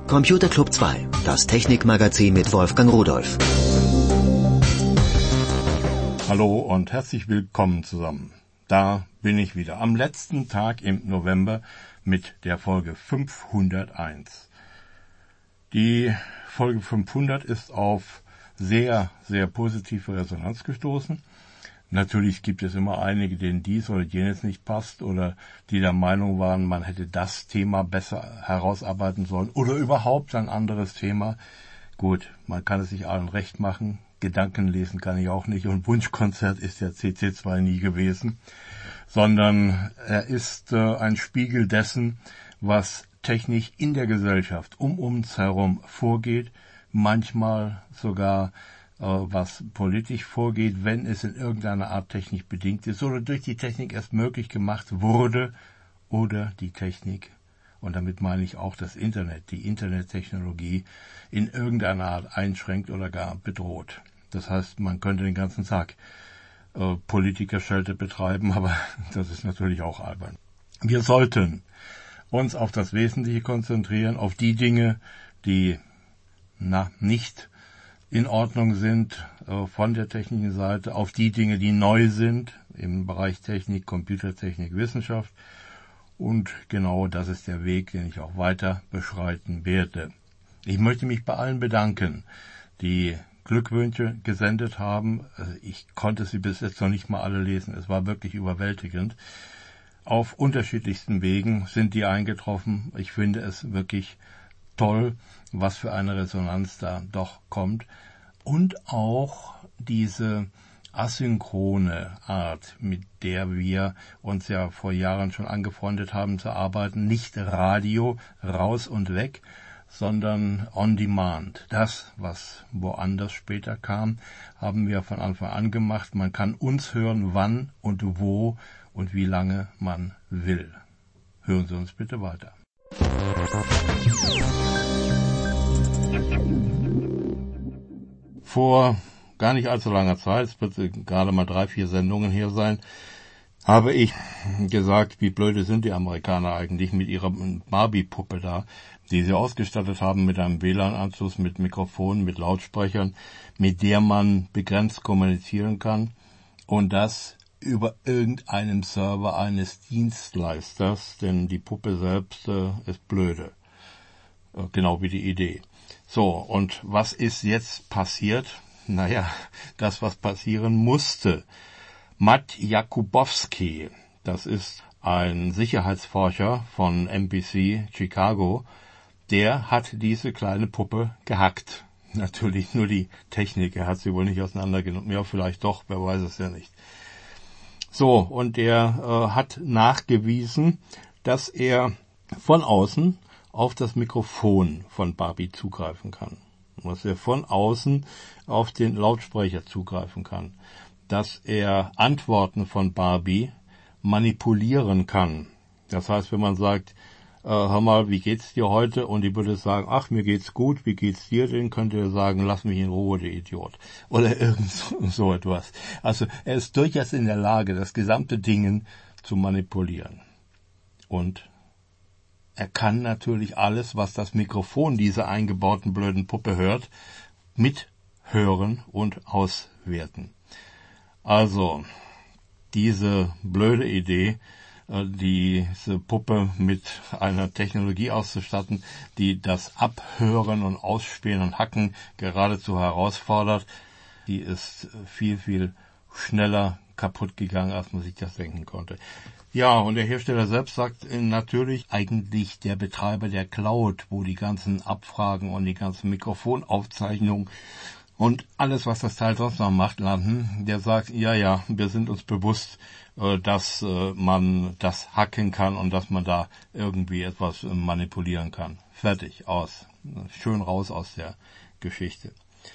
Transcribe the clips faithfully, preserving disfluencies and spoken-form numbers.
Computer Club zwei, das Technikmagazin mit Wolfgang Rudolph. Hallo und herzlich willkommen zusammen. Da bin ich wieder am letzten Tag im November mit der Folge fünfhunderteins. Die Folge fünfhundert ist auf sehr, sehr positive Resonanz gestoßen. Natürlich gibt es immer einige, denen dies oder jenes nicht passt oder die der Meinung waren, man hätte das Thema besser herausarbeiten sollen oder überhaupt ein anderes Thema. Gut, man kann es sich allen recht machen. Gedanken lesen kann ich auch nicht und Wunschkonzert ist der C C zwei nie gewesen, sondern er ist äh, ein Spiegel dessen, was technisch in der Gesellschaft um uns herum vorgeht, manchmal sogar was politisch vorgeht, wenn es in irgendeiner Art technisch bedingt ist oder durch die Technik erst möglich gemacht wurde oder die Technik, und damit meine ich auch das Internet, die Internettechnologie, in irgendeiner Art einschränkt oder gar bedroht. Das heißt, man könnte den ganzen Tag äh, Politikerschelte betreiben, aber das ist natürlich auch albern. Wir sollten uns auf das Wesentliche konzentrieren, auf die Dinge, die na nicht in Ordnung sind äh, von der technischen Seite, auf die Dinge, die neu sind im Bereich Technik, Computertechnik, Wissenschaft. Und genau das ist der Weg, den ich auch weiter beschreiten werde. Ich möchte mich bei allen bedanken, die Glückwünsche gesendet haben. Ich konnte sie bis jetzt noch nicht mal alle lesen. Es war wirklich überwältigend. Auf unterschiedlichsten Wegen sind die eingetroffen. Ich finde es wirklich toll, was für eine Resonanz da doch kommt. Und auch diese asynchrone Art, mit der wir uns ja vor Jahren schon angefreundet haben zu arbeiten. Nicht Radio, raus und weg, sondern on demand. Das, was woanders später kam, haben wir von Anfang an gemacht. Man kann uns hören, wann und wo und wie lange man will. Hören Sie uns bitte weiter. Vor gar nicht allzu langer Zeit, es wird gerade mal drei, vier Sendungen hier sein, habe ich gesagt, wie blöde sind die Amerikaner eigentlich mit ihrer Barbie-Puppe da, die sie ausgestattet haben mit einem W L A N-Anschluss, mit Mikrofonen, mit Lautsprechern, mit der man begrenzt kommunizieren kann und das über irgendeinem Server eines Dienstleisters, denn die Puppe selbst äh, ist blöde. Genau wie die Idee. So, und was ist jetzt passiert? Naja, das, was passieren musste. Matt Jakubowski, das ist ein Sicherheitsforscher von N B C Chicago, der hat diese kleine Puppe gehackt. Natürlich nur die Technik, er hat sie wohl nicht auseinandergenommen. Ja, vielleicht doch, wer weiß es ja nicht. So, und er äh, hat nachgewiesen, dass er von außen auf das Mikrofon von Barbie zugreifen kann, dass er von außen auf den Lautsprecher zugreifen kann, dass er Antworten von Barbie manipulieren kann. Das heißt, wenn man sagt, äh, hör mal, wie geht's dir heute? Und die würde sagen, ach, mir geht's gut, wie geht's dir denn? Könnte er sagen, lass mich in Ruhe, du Idiot. Oder irgend so, so etwas. Also er ist durchaus in der Lage, das gesamte Ding zu manipulieren. Und er kann natürlich alles, was das Mikrofon dieser eingebauten blöden Puppe hört, mithören und auswerten. Also, diese blöde Idee, diese Puppe mit einer Technologie auszustatten, die das Abhören und Ausspähen und Hacken geradezu herausfordert, die ist viel, viel schneller kaputt gegangen, als man sich das denken konnte. Ja, und der Hersteller selbst sagt natürlich eigentlich der Betreiber der Cloud, wo die ganzen Abfragen und die ganzen Mikrofonaufzeichnungen und alles, was das Teil sonst noch macht, landen, der sagt, ja, ja, wir sind uns bewusst, dass man das hacken kann und dass man da irgendwie etwas manipulieren kann. Fertig, aus. Schön raus aus der Geschichte.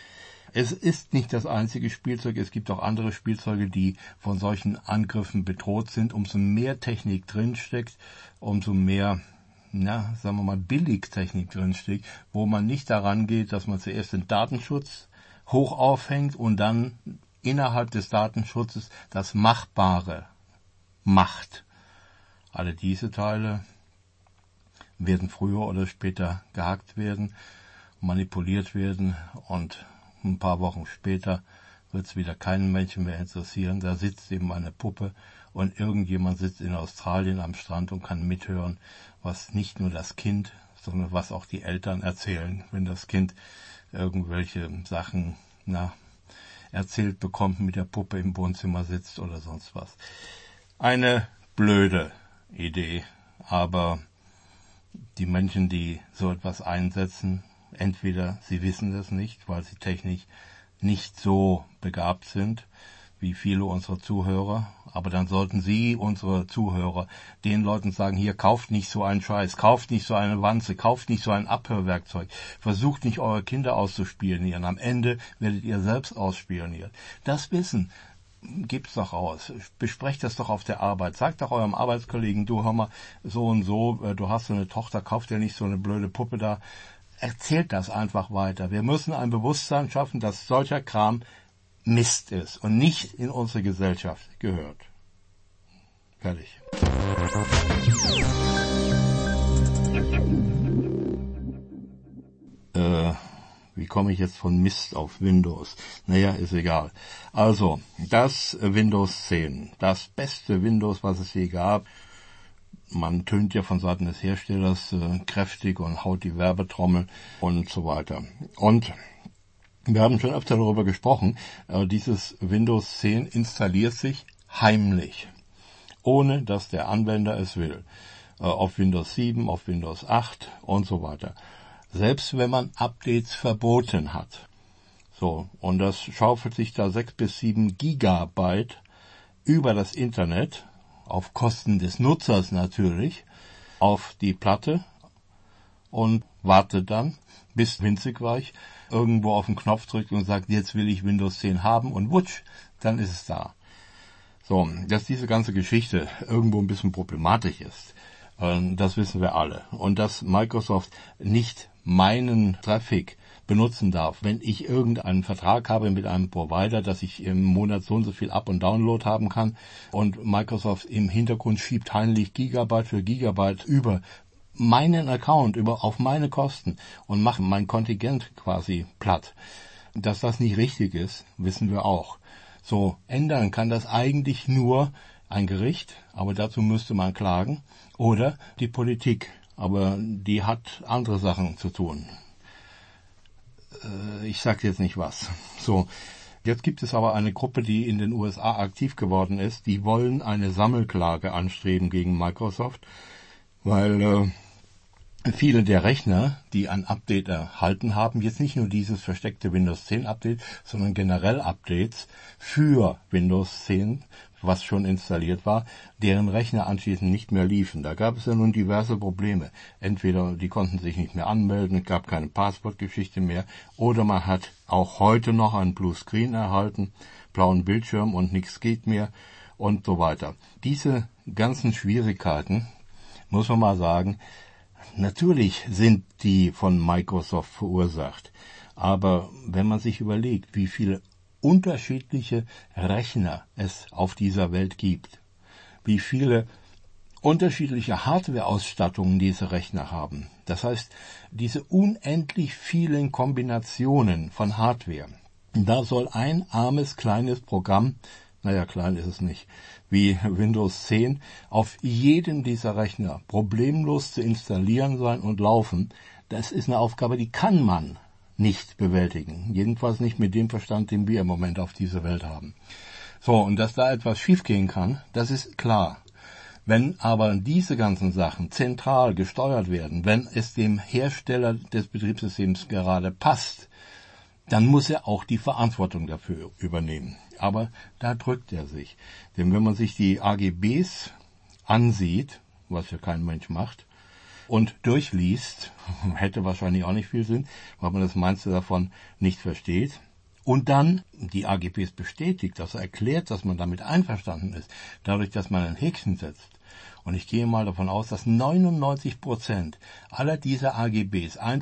Es ist nicht das einzige Spielzeug, es gibt auch andere Spielzeuge, die von solchen Angriffen bedroht sind. Umso mehr Technik drinsteckt, umso mehr, na, sagen wir mal, Billigtechnik drinsteckt, wo man nicht daran geht, dass man zuerst den Datenschutz hoch aufhängt und dann innerhalb des Datenschutzes das Machbare macht. Alle diese Teile werden früher oder später gehackt werden, manipuliert werden und ein paar Wochen später wird es wieder keinen Menschen mehr interessieren. Da sitzt eben eine Puppe und irgendjemand sitzt in Australien am Strand und kann mithören, was nicht nur das Kind, sondern was auch die Eltern erzählen, wenn das Kind irgendwelche Sachen na, erzählt bekommt, mit der Puppe im Wohnzimmer sitzt oder sonst was. Eine blöde Idee, aber die Menschen, die so etwas einsetzen, entweder sie wissen es nicht, weil sie technisch nicht so begabt sind wie viele unserer Zuhörer, aber dann sollten Sie, unsere Zuhörer, den Leuten sagen, hier, kauft nicht so einen Scheiß, kauft nicht so eine Wanze, kauft nicht so ein Abhörwerkzeug, versucht nicht eure Kinder auszuspionieren, am Ende werdet ihr selbst ausspioniert. Das Wissen gebt's doch aus, besprecht das doch auf der Arbeit, sagt doch eurem Arbeitskollegen, du, hör mal, so und so, du hast so eine Tochter, kauft dir nicht so eine blöde Puppe da, erzählt das einfach weiter. Wir müssen ein Bewusstsein schaffen, dass solcher Kram Mist ist und nicht in unsere Gesellschaft gehört. Fertig. Äh, wie komme ich jetzt von Mist auf Windows? Naja, ist egal. Also, das Windows zehn, das beste Windows, was es je gab. Man tönt ja von Seiten des Herstellers äh, kräftig und haut die Werbetrommel und so weiter. Und wir haben schon öfter darüber gesprochen, äh, dieses Windows zehn installiert sich heimlich, ohne dass der Anwender es will. Äh, auf Windows sieben, auf Windows acht und so weiter. Selbst wenn man Updates verboten hat. So, und das schaufelt sich da sechs bis sieben Gigabyte über das Internet, auf Kosten des Nutzers natürlich, auf die Platte und wartet dann, bis Winzigweich irgendwo auf den Knopf drückt und sagt, jetzt will ich Windows zehn haben und wutsch, dann ist es da. So, dass diese ganze Geschichte irgendwo ein bisschen problematisch ist, das wissen wir alle. Und dass Microsoft nicht meinen Traffic benutzen darf, wenn ich irgendeinen Vertrag habe mit einem Provider, dass ich im Monat so und so viel Up- und Download haben kann und Microsoft im Hintergrund schiebt heimlich Gigabyte für Gigabyte über meinen Account, über auf meine Kosten und macht mein Kontingent quasi platt. Dass das nicht richtig ist, wissen wir auch. So, ändern kann das eigentlich nur ein Gericht, aber dazu müsste man klagen, oder die Politik, aber die hat andere Sachen zu tun. Äh, ich sage jetzt nicht was. So, jetzt gibt es aber eine Gruppe, die in den U S A aktiv geworden ist, die wollen eine Sammelklage anstreben gegen Microsoft, weil äh, viele der Rechner, die ein Update erhalten haben, jetzt nicht nur dieses versteckte Windows zehn Update, sondern generell Updates für Windows zehn, was schon installiert war, deren Rechner anschließend nicht mehr liefen. Da gab es ja nun diverse Probleme. Entweder die konnten sich nicht mehr anmelden, es gab keine Passwortgeschichte mehr, oder man hat auch heute noch einen Blue Screen erhalten, blauen Bildschirm und nichts geht mehr und so weiter. Diese ganzen Schwierigkeiten, muss man mal sagen, natürlich sind die von Microsoft verursacht, aber wenn man sich überlegt, wie viele unterschiedliche Rechner es auf dieser Welt gibt, wie viele unterschiedliche Hardware-Ausstattungen diese Rechner haben, das heißt, diese unendlich vielen Kombinationen von Hardware, da soll ein armes kleines Programm, naja, klein ist es nicht, wie Windows zehn, auf jedem dieser Rechner problemlos zu installieren sein und laufen, das ist eine Aufgabe, die kann man nicht bewältigen. Jedenfalls nicht mit dem Verstand, den wir im Moment auf dieser Welt haben. So, und dass da etwas schiefgehen kann, das ist klar. Wenn aber diese ganzen Sachen zentral gesteuert werden, wenn es dem Hersteller des Betriebssystems gerade passt, dann muss er auch die Verantwortung dafür übernehmen. Aber da drückt er sich. Denn wenn man sich die A G Bs ansieht, was ja kein Mensch macht, und durchliest, hätte wahrscheinlich auch nicht viel Sinn, weil man das meiste davon nicht versteht, und dann die A G Bs bestätigt, dass er erklärt, dass man damit einverstanden ist, dadurch, dass man ein Häkchen setzt. Und ich gehe mal davon aus, dass neunundneunzig Prozent aller dieser A G Bs einfach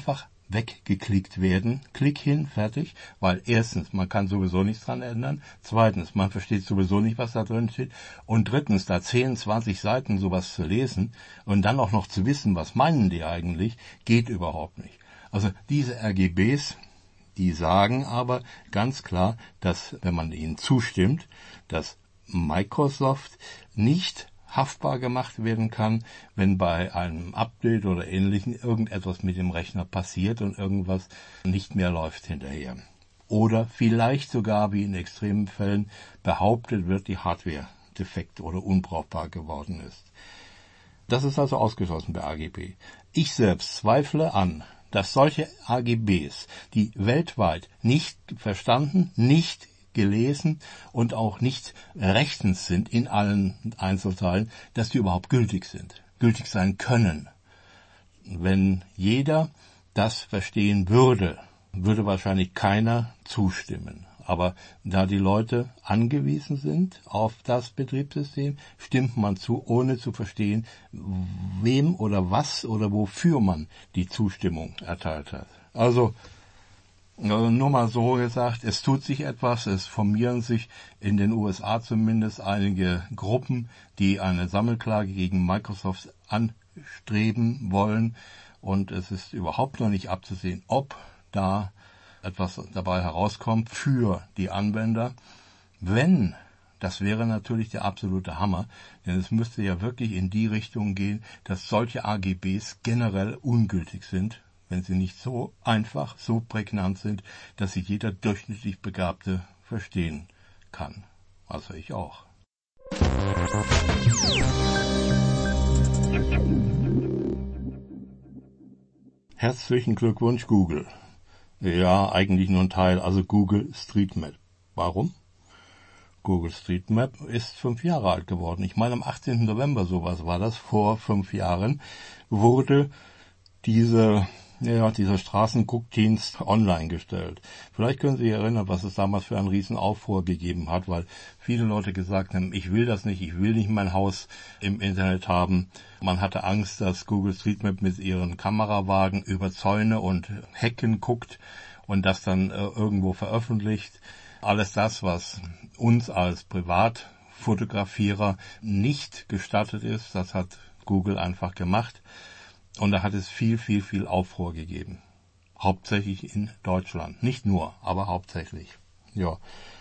weggeklickt werden. Klick hin, fertig. Weil erstens, man kann sowieso nichts dran ändern. Zweitens, man versteht sowieso nicht, was da drin steht. Und drittens, da zehn, zwanzig Seiten sowas zu lesen und dann auch noch zu wissen, was meinen die eigentlich, geht überhaupt nicht. Also diese R G Bs, die sagen aber ganz klar, dass, wenn man ihnen zustimmt, dass Microsoft nicht haftbar gemacht werden kann, wenn bei einem Update oder Ähnlichem irgendetwas mit dem Rechner passiert und irgendwas nicht mehr läuft hinterher. Oder vielleicht sogar, wie in extremen Fällen, behauptet wird, die Hardware defekt oder unbrauchbar geworden ist. Das ist also ausgeschlossen bei A G B. Ich selbst zweifle an, dass solche A G Bs, die weltweit nicht verstanden, nicht gelesen und auch nicht rechtens sind in allen Einzelteilen, dass die überhaupt gültig sind, gültig sein können. Wenn jeder das verstehen würde, würde wahrscheinlich keiner zustimmen. Aber da die Leute angewiesen sind auf das Betriebssystem, stimmt man zu, ohne zu verstehen, wem oder was oder wofür man die Zustimmung erteilt hat. Also, nur mal so gesagt, es tut sich etwas, es formieren sich in den U S A zumindest einige Gruppen, die eine Sammelklage gegen Microsoft anstreben wollen, und es ist überhaupt noch nicht abzusehen, ob da etwas dabei herauskommt für die Anwender. Wenn, das wäre natürlich der absolute Hammer, denn es müsste ja wirklich in die Richtung gehen, dass solche A G Bs generell ungültig sind, wenn sie nicht so einfach, so prägnant sind, dass sie jeder durchschnittlich Begabte verstehen kann. Also ich auch. Herzlichen Glückwunsch, Google. Ja, eigentlich nur ein Teil, also Google Street Map. Warum? Google Street Map ist fünf Jahre alt geworden. Ich meine, am achtzehnten November, sowas war das, vor fünf Jahren, wurde diese Ja, dieser Straßenguckdienst online gestellt. Vielleicht können Sie sich erinnern, was es damals für einen riesen Aufruhr gegeben hat, weil viele Leute gesagt haben, ich will das nicht, ich will nicht mein Haus im Internet haben. Man hatte Angst, dass Google Street Map mit ihren Kamerawagen über Zäune und Hecken guckt und das dann äh, irgendwo veröffentlicht. Alles das, was uns als Privatfotografierer nicht gestattet ist, das hat Google einfach gemacht. Und da hat es viel, viel, viel Aufruhr gegeben. Hauptsächlich in Deutschland. Nicht nur, aber hauptsächlich. Ja.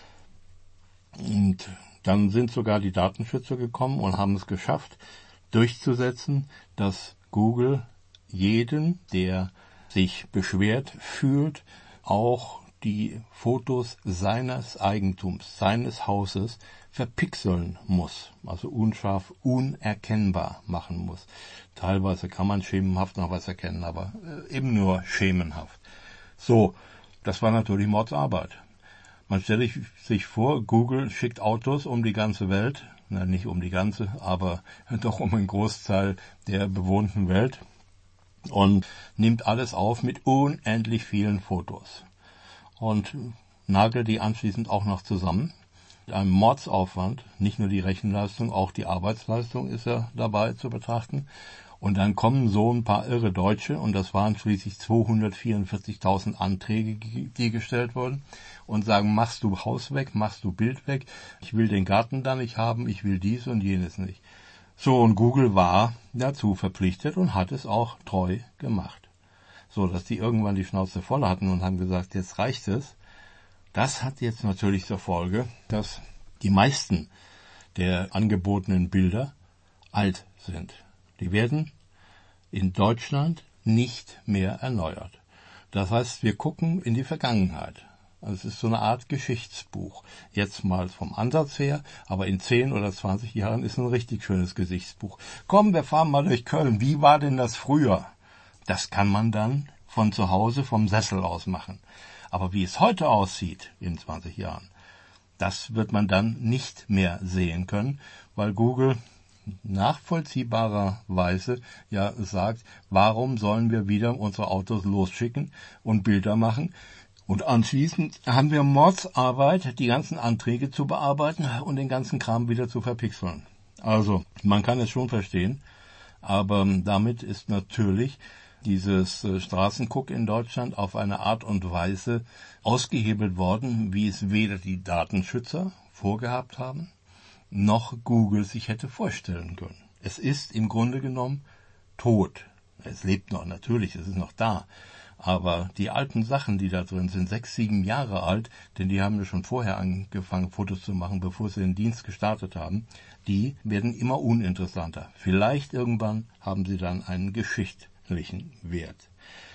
Und dann sind sogar die Datenschützer gekommen und haben es geschafft, durchzusetzen, dass Google jeden, der sich beschwert fühlt, auch die Fotos seines Eigentums, seines Hauses verpixeln muss, also unscharf, unerkennbar machen muss. Teilweise kann man schemenhaft noch was erkennen, aber eben nur schemenhaft. So, das war natürlich Mordsarbeit. Man stelle sich vor, Google schickt Autos um die ganze Welt, na nicht um die ganze, aber doch um einen Großteil der bewohnten Welt und nimmt alles auf mit unendlich vielen Fotos und nagelt die anschließend auch noch zusammen. Mit einem Mordsaufwand, nicht nur die Rechenleistung, auch die Arbeitsleistung ist ja dabei zu betrachten. Und dann kommen so ein paar irre Deutsche, und das waren schließlich zweihundertvierundvierzigtausend Anträge, die gestellt wurden, und sagen, machst du Haus weg, machst du Bild weg, ich will den Garten da nicht haben, ich will dies und jenes nicht. So, und Google war dazu verpflichtet und hat es auch treu gemacht. So, dass die irgendwann die Schnauze voll hatten und haben gesagt, jetzt reicht es. Das hat jetzt natürlich zur Folge, dass die meisten der angebotenen Bilder alt sind. Die werden in Deutschland nicht mehr erneuert. Das heißt, wir gucken in die Vergangenheit. Also es ist so eine Art Geschichtsbuch. Jetzt mal vom Ansatz her, aber in zehn oder zwanzig Jahren ist ein richtig schönes Gesichtsbuch. Komm, wir fahren mal durch Köln. Wie war denn das früher? Das kann man dann von zu Hause vom Sessel aus machen. Aber wie es heute aussieht in zwanzig Jahren, das wird man dann nicht mehr sehen können, weil Google nachvollziehbarerweise ja sagt, warum sollen wir wieder unsere Autos losschicken und Bilder machen? Und anschließend haben wir Mordsarbeit, die ganzen Anträge zu bearbeiten und den ganzen Kram wieder zu verpixeln. Also, man kann es schon verstehen, aber damit ist natürlich dieses äh, Straßenguck in Deutschland auf eine Art und Weise ausgehebelt worden, wie es weder die Datenschützer vorgehabt haben, noch Google sich hätte vorstellen können. Es ist im Grunde genommen tot. Es lebt noch, natürlich, es ist noch da. Aber die alten Sachen, die da drin sind, sechs, sieben Jahre alt, denn die haben ja schon vorher angefangen, Fotos zu machen, bevor sie den Dienst gestartet haben, die werden immer uninteressanter. Vielleicht irgendwann haben sie dann einen geschichtlichen Wert.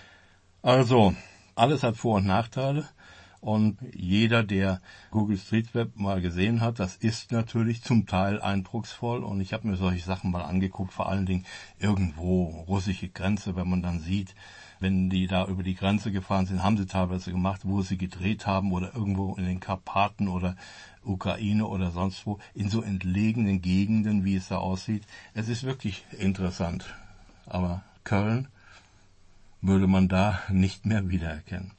Also, alles hat Vor- und Nachteile. Und jeder, der Google Street Web mal gesehen hat, das ist natürlich zum Teil eindrucksvoll. Und ich habe mir solche Sachen mal angeguckt, vor allen Dingen irgendwo russische Grenze, wenn man dann sieht, wenn die da über die Grenze gefahren sind, haben sie teilweise gemacht, wo sie gedreht haben oder irgendwo in den Karpaten oder Ukraine oder sonst wo, in so entlegenen Gegenden, wie es da aussieht. Es ist wirklich interessant. Aber Köln würde man da nicht mehr wiedererkennen.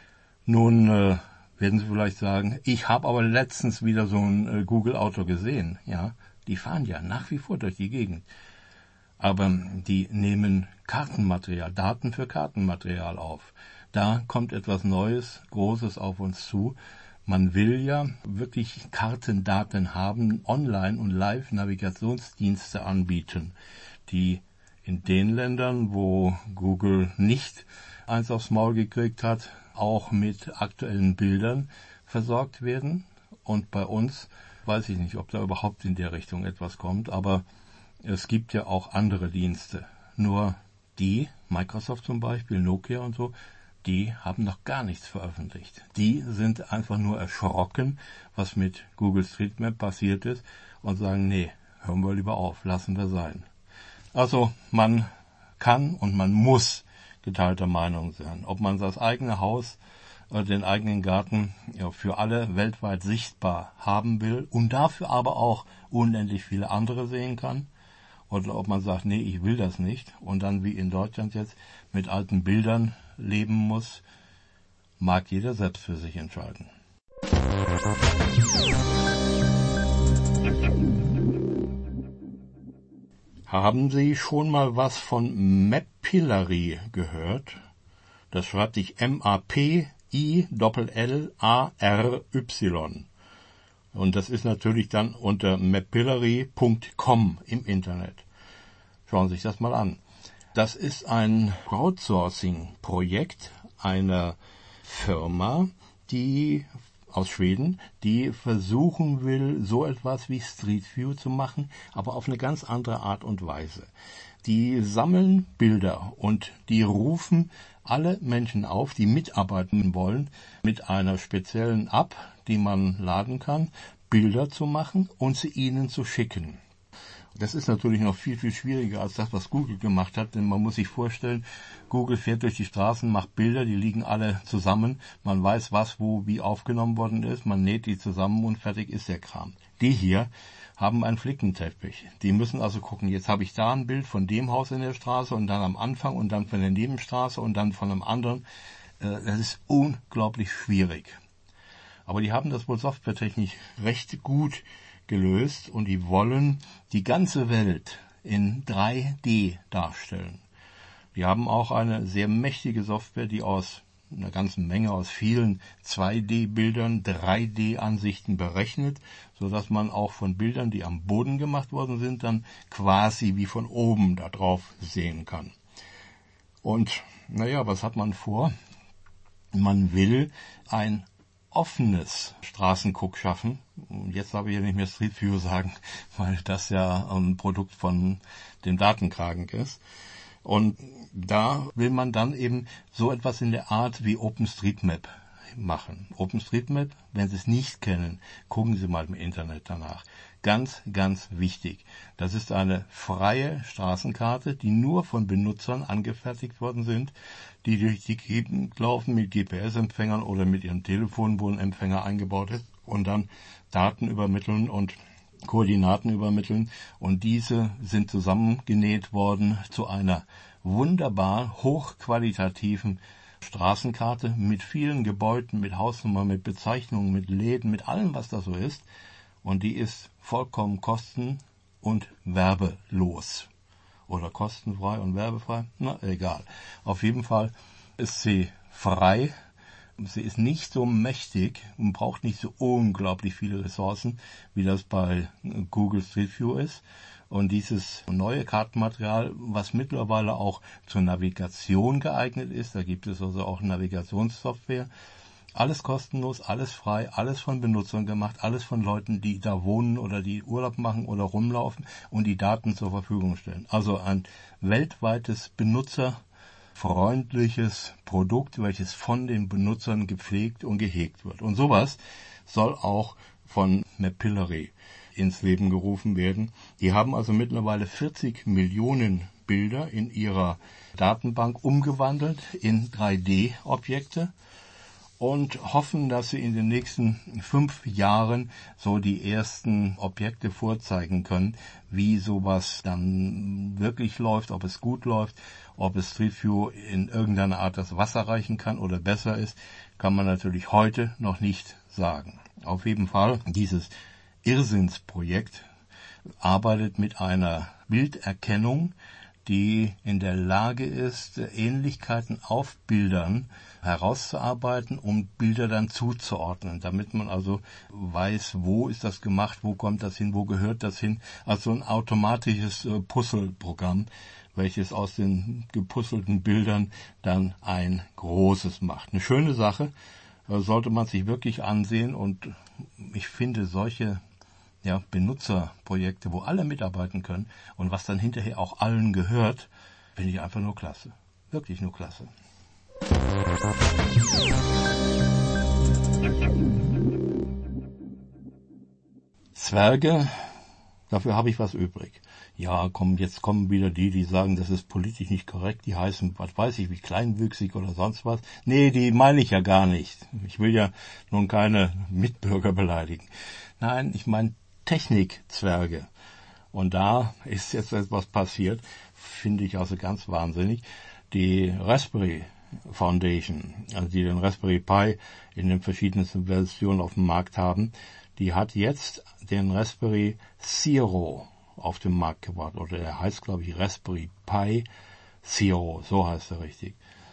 Nun äh, werden Sie vielleicht sagen, ich habe aber letztens wieder so ein äh, Google-Auto gesehen. Ja, die fahren ja nach wie vor durch die Gegend. Aber die nehmen Kartenmaterial, Daten für Kartenmaterial auf. Da kommt etwas Neues, Großes auf uns zu. Man will ja wirklich Kartendaten haben, online und Live-Navigationsdienste anbieten, die in den Ländern, wo Google nicht eins aufs Maul gekriegt hat, auch mit aktuellen Bildern versorgt werden. Und bei uns weiß ich nicht, ob da überhaupt in der Richtung etwas kommt, aber es gibt ja auch andere Dienste. Nur die, Microsoft zum Beispiel, Nokia und so, die haben noch gar nichts veröffentlicht. Die sind einfach nur erschrocken, was mit Google Street Map passiert ist und sagen, nee, hören wir lieber auf, lassen wir sein. Also man kann und man muss geteilter Meinung sein. Ob man das eigene Haus oder den eigenen Garten ja, für alle weltweit sichtbar haben will und dafür aber auch unendlich viele andere sehen kann, oder ob man sagt, nee, ich will das nicht und dann wie in Deutschland jetzt mit alten Bildern leben muss, mag jeder selbst für sich entscheiden. Haben Sie schon mal was von Mapillary gehört? Das schreibt sich M A P I L L A R Y. Und das ist natürlich dann unter mapillary Punkt com im Internet. Schauen Sie sich das mal an. Das ist ein Crowdsourcing-Projekt einer Firma, die aus Schweden, die versuchen will, so etwas wie Street View zu machen, aber auf eine ganz andere Art und Weise. Die sammeln Bilder und die rufen alle Menschen auf, die mitarbeiten wollen, mit einer speziellen App, die man laden kann, Bilder zu machen und sie ihnen zu schicken. Das ist natürlich noch viel, viel schwieriger als das, was Google gemacht hat, denn man muss sich vorstellen, Google fährt durch die Straßen, macht Bilder, die liegen alle zusammen, man weiß, was wo wie aufgenommen worden ist, man näht die zusammen und fertig ist der Kram. Die hier haben einen Flickenteppich. Die müssen also gucken, jetzt habe ich da ein Bild von dem Haus in der Straße und dann am Anfang und dann von der Nebenstraße und dann von einem anderen. Das ist unglaublich schwierig. Aber die haben das wohl softwaretechnisch recht gut gelöst und die wollen die ganze Welt in drei D darstellen. Die haben auch eine sehr mächtige Software, die aus einer ganzen Menge, aus vielen zwei D-Bildern drei D-Ansichten berechnet, sodass man auch von Bildern, die am Boden gemacht worden sind, dann quasi wie von oben da drauf sehen kann. Und naja, was hat man vor? Man will ein offenes Straßenguck schaffen. Jetzt darf ich ja nicht mehr Street View sagen, weil das ja ein Produkt von dem Datenkragen ist. Und da will man dann eben so etwas in der Art wie OpenStreetMap machen. OpenStreetMap, wenn Sie es nicht kennen, gucken Sie mal im Internet danach. Ganz, ganz wichtig. Das ist eine freie Straßenkarte, die nur von Benutzern angefertigt worden sind, die durch die Gegend laufen mit G P S-Empfängern oder mit ihrem Telefon, wo ein Empfänger eingebaut ist, und dann Daten übermitteln und Koordinaten übermitteln. Und diese sind zusammengenäht worden zu einer wunderbar hochqualitativen Straßenkarte mit vielen Gebäuden, mit Hausnummern, mit Bezeichnungen, mit Läden, mit allem, was da so ist. Und die ist vollkommen kosten- und werbelos. oder kostenfrei und werbefrei, na egal. Auf jeden Fall ist sie frei. Sie ist nicht so mächtig und braucht nicht so unglaublich viele Ressourcen, wie das bei Google Street View ist. Und dieses neue Kartenmaterial, was mittlerweile auch zur Navigation geeignet ist, da gibt es also auch Navigationssoftware, alles kostenlos, alles frei, alles von Benutzern gemacht, alles von Leuten, die da wohnen oder die Urlaub machen oder rumlaufen und die Daten zur Verfügung stellen. Also ein weltweites benutzerfreundliches Produkt, welches von den Benutzern gepflegt und gehegt wird. Und sowas soll auch von Mapillary ins Leben gerufen werden. Die haben also mittlerweile vierzig Millionen Bilder in ihrer Datenbank umgewandelt in drei D Objekte und hoffen, dass sie in den nächsten fünf Jahren so die ersten Objekte vorzeigen können, wie sowas dann wirklich läuft, ob es gut läuft, ob es Street View in irgendeiner Art das Wasser reichen kann oder besser ist, kann man natürlich heute noch nicht sagen. Auf jeden Fall, dieses Irrsinnsprojekt arbeitet mit einer Bilderkennung, die in der Lage ist, Ähnlichkeiten auf Bildern herauszuarbeiten, um Bilder dann zuzuordnen, damit man also weiß, wo ist das gemacht, wo kommt das hin, wo gehört das hin. Also ein automatisches Puzzleprogramm, welches aus den gepuzzelten Bildern dann ein großes macht. Eine schöne Sache, sollte man sich wirklich ansehen, und ich finde solche ja, Benutzerprojekte, wo alle mitarbeiten können und was dann hinterher auch allen gehört, finde ich einfach nur klasse. Wirklich nur klasse. Zwerge, dafür habe ich was übrig. Ja, komm, jetzt kommen wieder die, die sagen, das ist politisch nicht korrekt, die heißen, was weiß ich, wie kleinwüchsig oder sonst was. Nee, die meine ich ja gar nicht. Ich will ja nun keine Mitbürger beleidigen. Nein, ich meine Technikzwerge. Und da ist jetzt etwas passiert, finde ich also ganz wahnsinnig. Die Raspberry Foundation, also die den Raspberry Pi in den verschiedensten Versionen auf dem Markt haben, die hat jetzt den Raspberry Zero auf den Markt gebracht. Oder der heißt, glaube ich, Raspberry Pi Zero, so heißt er richtig.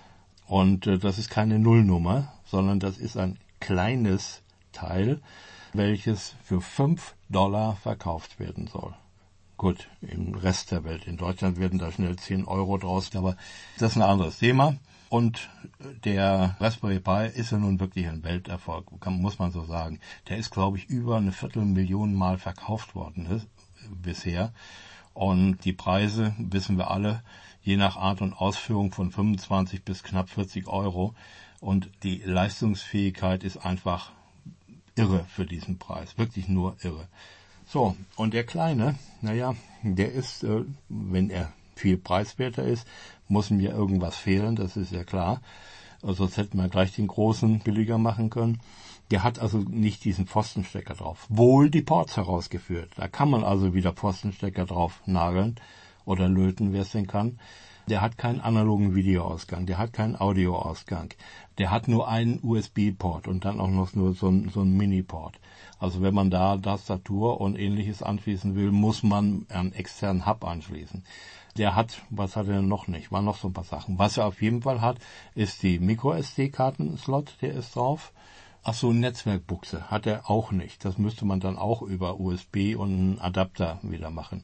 Und äh, das ist keine Nullnummer, sondern das ist ein kleines Teil, welches für fünf Dollar verkauft werden soll. Gut, im Rest der Welt. In Deutschland werden da schnell zehn Euro draus, aber das ist ein anderes Thema. Und der Raspberry Pi ist ja nun wirklich ein Welterfolg, kann, muss man so sagen. Der ist, glaube ich, über eine Viertelmillion Mal verkauft worden ist, bisher. Und die Preise, wissen wir alle, je nach Art und Ausführung von fünfundzwanzig bis knapp vierzig Euro. Und die Leistungsfähigkeit ist einfach irre für diesen Preis. Wirklich nur irre. So, und der Kleine, naja, der ist, äh, wenn er viel preiswerter ist, muss mir irgendwas fehlen, das ist ja klar. Also sonst hätten wir gleich den großen billiger machen können. Der hat also nicht diesen Pfostenstecker drauf. Wohl die Ports herausgeführt. Da kann man also wieder Pfostenstecker drauf nageln oder löten, wer es denn kann. Der hat keinen analogen Videoausgang, der hat keinen Audioausgang. Der hat nur einen U S B-Port und dann auch noch nur so ein, so ein Mini-Port. Also wenn man da Tastatur und Ähnliches anschließen will, muss man einen externen Hub anschließen. Der hat, was hat er denn noch nicht? War noch so ein paar Sachen. Was er auf jeden Fall hat, ist die Micro-S D-Karten-Slot, der ist drauf. Ach so, Netzwerkbuchse hat er auch nicht. Das müsste man dann auch über U S B und einen Adapter wieder machen.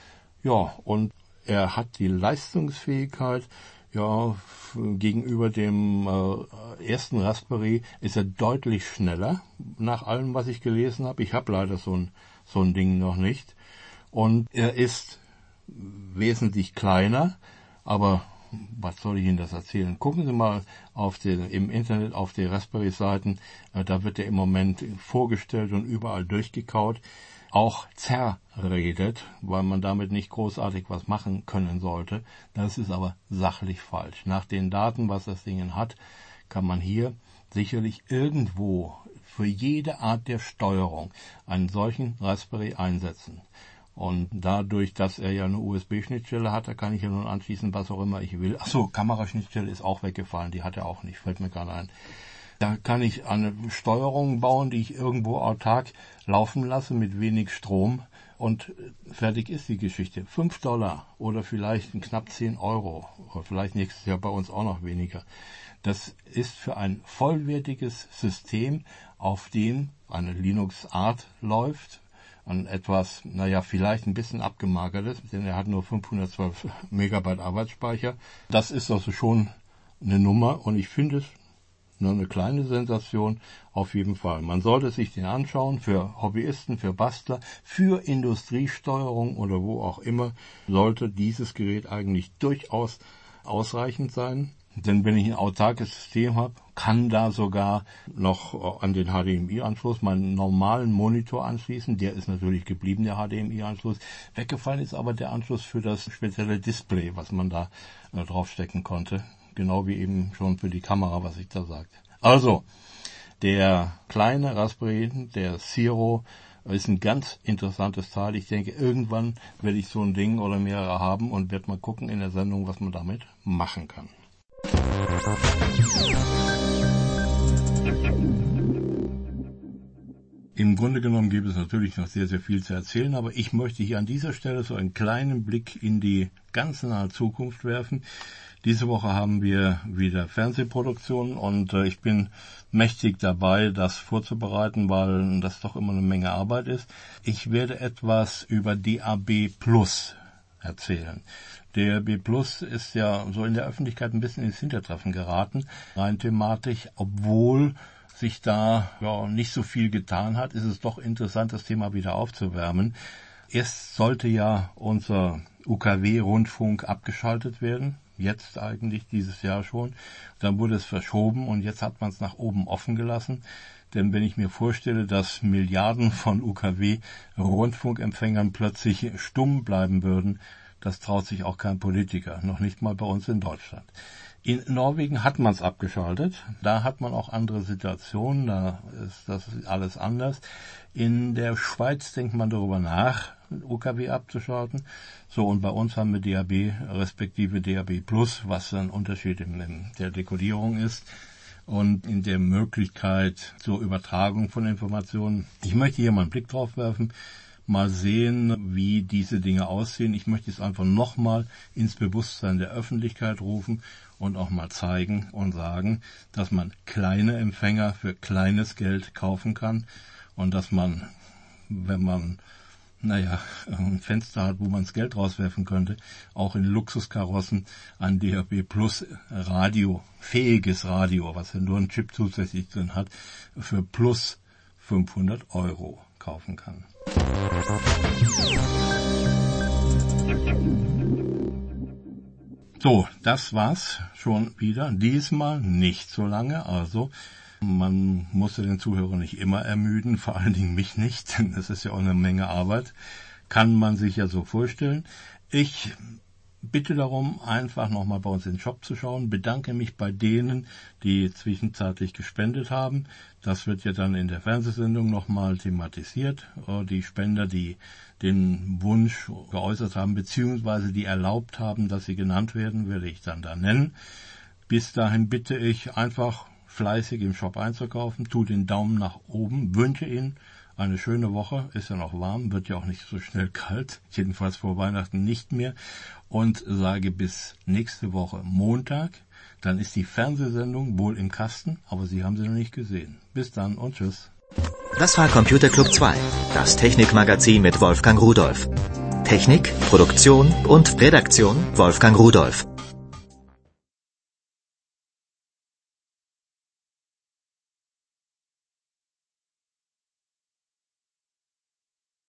Ja, und er hat die Leistungsfähigkeit, ja, gegenüber dem äh, ersten Raspberry ist er deutlich schneller, nach allem, was ich gelesen habe. Ich habe leider so ein, so ein Ding noch nicht. Und er ist wesentlich kleiner, aber was soll ich Ihnen das erzählen? Gucken Sie mal auf den, im Internet auf die Raspberry-Seiten, äh, da wird er im Moment vorgestellt und überall durchgekaut. Auch zerredet, weil man damit nicht großartig was machen können sollte. Das ist aber sachlich falsch. Nach den Daten, was das Ding hat, kann man hier sicherlich irgendwo für jede Art der Steuerung einen solchen Raspberry einsetzen. Und dadurch, dass er ja eine U S B-Schnittstelle hat, da kann ich ja nun anschließen, was auch immer ich will. Achso, Kameraschnittstelle ist auch weggefallen, die hat er auch nicht, fällt mir gerade ein. Da kann ich eine Steuerung bauen, die ich irgendwo autark laufen lasse mit wenig Strom Und fertig ist die Geschichte. Fünf Dollar oder vielleicht knapp zehn Euro oder vielleicht nächstes Jahr bei uns auch noch weniger. Das ist für ein vollwertiges System, auf dem eine Linux-Art läuft, an etwas, naja, vielleicht ein bisschen abgemagertes, denn er hat nur fünfhundertzwölf Megabyte Arbeitsspeicher. Das ist also schon eine Nummer und ich finde es nur eine kleine Sensation auf jeden Fall. Man sollte sich den anschauen für Hobbyisten, für Bastler, für Industriesteuerung oder wo auch immer, sollte dieses Gerät eigentlich durchaus ausreichend sein. Denn wenn ich ein autarkes System habe, kann da sogar noch an den H D M I-Anschluss meinen normalen Monitor anschließen. Der ist natürlich geblieben, der H D M I-Anschluss. Weggefallen ist aber der Anschluss für das spezielle Display, was man da äh, draufstecken konnte. Genau wie eben schon für die Kamera, was ich da sagte. Also, der kleine Raspberry, der Zero, ist ein ganz interessantes Teil. Ich denke, irgendwann werde ich so ein Ding oder mehrere haben und werde mal gucken in der Sendung, was man damit machen kann. Im Grunde genommen gibt es natürlich noch sehr, sehr viel zu erzählen, aber ich möchte hier an dieser Stelle so einen kleinen Blick in die ganz nahe Zukunft werfen. Diese Woche haben wir wieder Fernsehproduktionen und äh, ich bin mächtig dabei, das vorzubereiten, weil das doch immer eine Menge Arbeit ist. Ich werde etwas über D A B Plus erzählen. D A B Plus ist ja so in der Öffentlichkeit ein bisschen ins Hintertreffen geraten, rein thematisch, obwohl sich da ja nicht so viel getan hat, ist es doch interessant, das Thema wieder aufzuwärmen. Erst sollte ja unser U K W-Rundfunk abgeschaltet werden, jetzt eigentlich dieses Jahr schon. Dann wurde es verschoben und jetzt hat man es nach oben offen gelassen. Denn wenn ich mir vorstelle, dass Milliarden von U K W-Rundfunkempfängern plötzlich stumm bleiben würden, das traut sich auch kein Politiker, noch nicht mal bei uns in Deutschland. In Norwegen hat man es abgeschaltet, da hat man auch andere Situationen, da ist das alles anders. In der Schweiz denkt man darüber nach, U K W abzuschalten. So, und bei uns haben wir D A B respektive D A B Plus, was ein Unterschied in, in der Dekodierung ist und in der Möglichkeit zur Übertragung von Informationen. Ich möchte hier mal einen Blick drauf werfen. Mal sehen, wie diese Dinge aussehen. Ich möchte es einfach nochmal ins Bewusstsein der Öffentlichkeit rufen und auch mal zeigen und sagen, dass man kleine Empfänger für kleines Geld kaufen kann und dass man, wenn man, naja, ein Fenster hat, wo man das Geld rauswerfen könnte, auch in Luxuskarossen ein D A B Plus Radio, fähiges Radio, was ja nur einen Chip zusätzlich drin hat, für plus fünfhundert Euro kaufen kann. So, das war's schon wieder. Diesmal nicht so lange, also man muss den Zuhörer nicht immer ermüden, vor allen Dingen mich nicht, denn es ist ja auch eine Menge Arbeit. Kann man sich ja so vorstellen. Ich bitte darum, einfach nochmal bei uns in den Shop zu schauen. Bedanke mich bei denen, die zwischenzeitlich gespendet haben. Das wird ja dann in der Fernsehsendung nochmal thematisiert. Die Spender, die den Wunsch geäußert haben, beziehungsweise die erlaubt haben, dass sie genannt werden, werde ich dann da nennen. Bis dahin bitte ich einfach fleißig im Shop einzukaufen. Tu den Daumen nach oben. Wünsche Ihnen eine schöne Woche, ist ja noch warm, wird ja auch nicht so schnell kalt, jedenfalls vor Weihnachten nicht mehr, und sage bis nächste Woche Montag, dann ist die Fernsehsendung wohl im Kasten, aber Sie haben sie noch nicht gesehen. Bis dann und tschüss. Das war Computer Club zwei, das Technikmagazin mit Wolfgang Rudolph. Technik, Produktion und Redaktion Wolfgang Rudolph.